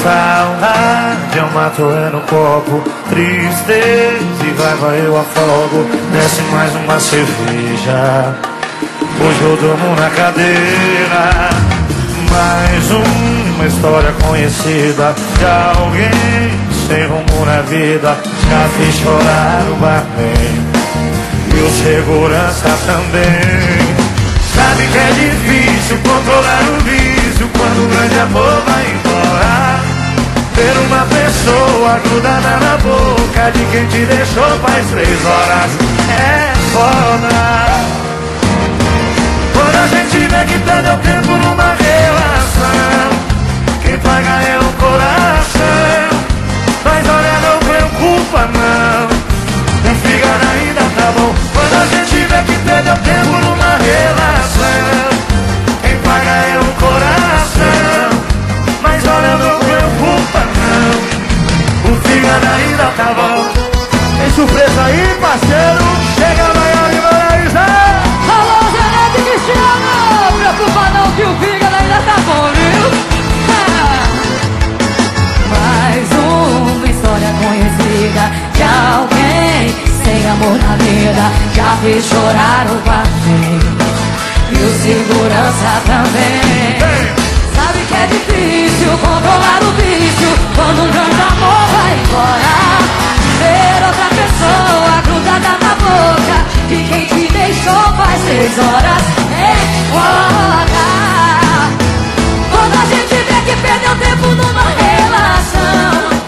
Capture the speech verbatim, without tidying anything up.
Saudade eu mato é no copo, tristeza e raiva eu afogo. Desce mais uma cerveja, hoje eu durmo na cadeira. Mais uma história conhecida de alguém sem rumo na vida. Já fiz chorar o barman e o segurança também. Sabe que é difícil controlar o vício quando o grande amor vai embora. Ter uma pessoa grudada na boca de quem te deixou faz três horas é foda. Quando a gente vê que perdeu tempo numa relação, quem paga é o coração. Mas olha, não preocupa não, o fígado ainda tá bom. Quando a gente vê que perdeu tempo numa relação, quem paga é o coração. Mas olha, não preocupa não, o fígado ainda tá bom. Tem surpresa aí, parceiro? Chega maior e Moraes, Alô, Janete e Cristiano, preocupa não que o fígado ainda tá bom, viu? Mais uma história conhecida de alguém sem amor na vida. Já fez chorar o barman e o segurança também. Sabe que é difícil controlar o vício quando um grande amor vai embora. Ver outra pessoa grudada na boca de quem te deixou faz três horas é foda. Quando a gente vê que perdeu tempo numa relação,